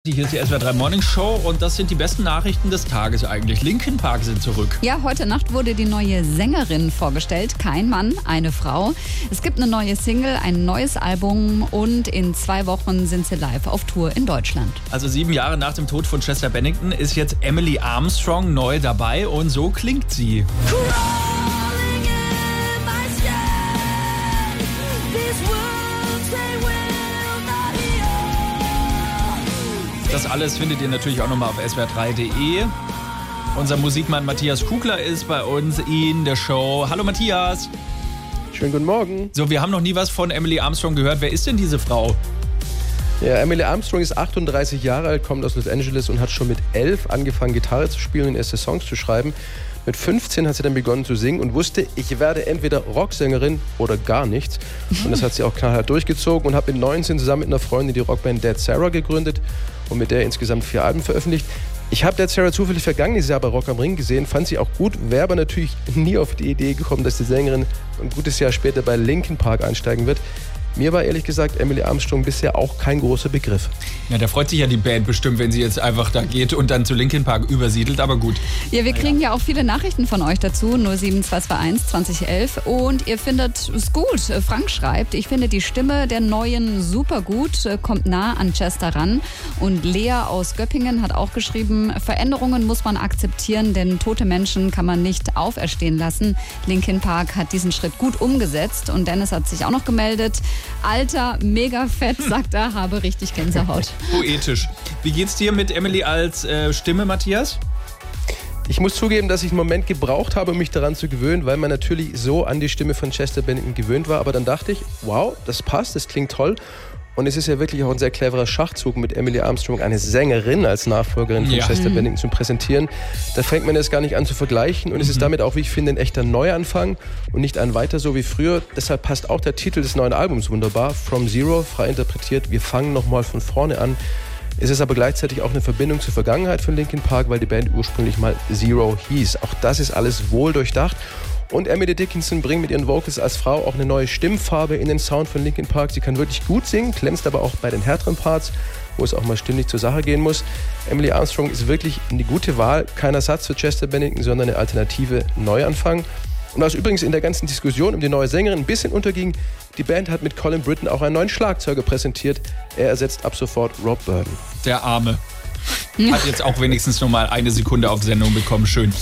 Hier ist die SWR 3 Morning Show und das sind die besten Nachrichten des Tages eigentlich. Linkin Park sind zurück. Ja, heute Nacht wurde die neue Sängerin vorgestellt. Kein Mann, eine Frau. Es gibt eine neue Single, ein neues Album und in 2 Wochen sind sie live auf Tour in Deutschland. Also 7 Jahre nach dem Tod von Chester Bennington ist jetzt Emily Armstrong neu dabei und so klingt sie. Das alles findet ihr natürlich auch nochmal auf swr3.de. Unser Musikmann Matthias Kugler ist bei uns in der Show. Hallo Matthias. Schönen guten Morgen. So, wir haben noch nie was von Emily Armstrong gehört. Wer ist denn diese Frau? Ja, Emily Armstrong ist 38 Jahre alt, kommt aus Los Angeles und hat schon mit 11 angefangen, Gitarre zu spielen und erste Songs zu schreiben. Mit 15 hat sie dann begonnen zu singen und wusste, ich werde entweder Rocksängerin oder gar nichts. Und das hat sie auch knallhart durchgezogen und hat mit 19 zusammen mit einer Freundin die Rockband Dead Sarah gegründet und mit der insgesamt 4 Alben veröffentlicht. Ich habe Dead Sarah zufällig vergangenes Jahr bei Rock am Ring gesehen, fand sie auch gut, wäre aber natürlich nie auf die Idee gekommen, dass die Sängerin ein gutes Jahr später bei Linkin Park einsteigen wird. Mir war ehrlich gesagt Emily Armstrong bisher auch kein großer Begriff. Ja, da freut sich ja die Band bestimmt, wenn sie jetzt einfach da geht und dann zu Linkin Park übersiedelt, aber gut. Ja, wir kriegen ja auch viele Nachrichten von euch dazu, 07221 2011 und ihr findet es gut. Frank schreibt, ich finde die Stimme der Neuen super gut, kommt nah an Chester ran. Und Lea aus Göppingen hat auch geschrieben, Veränderungen muss man akzeptieren, denn tote Menschen kann man nicht auferstehen lassen. Linkin Park hat diesen Schritt gut umgesetzt und Dennis hat sich auch noch gemeldet. Alter, mega fett, sagt er, habe richtig Gänsehaut. Poetisch. Wie geht's dir mit Emily als Stimme, Matthias? Ich muss zugeben, dass ich einen Moment gebraucht habe, um mich daran zu gewöhnen, weil man natürlich so an die Stimme von Chester Bennington gewöhnt war. Aber dann dachte ich, wow, das passt, das klingt toll. Und es ist ja wirklich auch ein sehr cleverer Schachzug, mit Emily Armstrong eine Sängerin als Nachfolgerin von Chester Bennington zu präsentieren. Da fängt man jetzt gar nicht an zu vergleichen. Und es ist damit auch, wie ich finde, ein echter Neuanfang und nicht ein weiter so wie früher. Deshalb passt auch der Titel des neuen Albums wunderbar. From Zero, frei interpretiert. Wir fangen nochmal von vorne an. Es ist aber gleichzeitig auch eine Verbindung zur Vergangenheit von Linkin Park, weil die Band ursprünglich mal Zero hieß. Auch das ist alles wohl durchdacht. Und Emily Dickinson bringt mit ihren Vocals als Frau auch eine neue Stimmfarbe in den Sound von Linkin Park. Sie kann wirklich gut singen, glänzt aber auch bei den härteren Parts, wo es auch mal stimmlich zur Sache gehen muss. Emily Armstrong ist wirklich eine gute Wahl, kein Ersatz für Chester Bennington, sondern eine alternative Neuanfang. Und was übrigens in der ganzen Diskussion um die neue Sängerin ein bisschen unterging, die Band hat mit Colin Britton auch einen neuen Schlagzeuger präsentiert. Er ersetzt ab sofort Rob Burden. Der Arme. Hat jetzt auch wenigstens noch mal 1 Sekunde auf Sendung bekommen. Schön.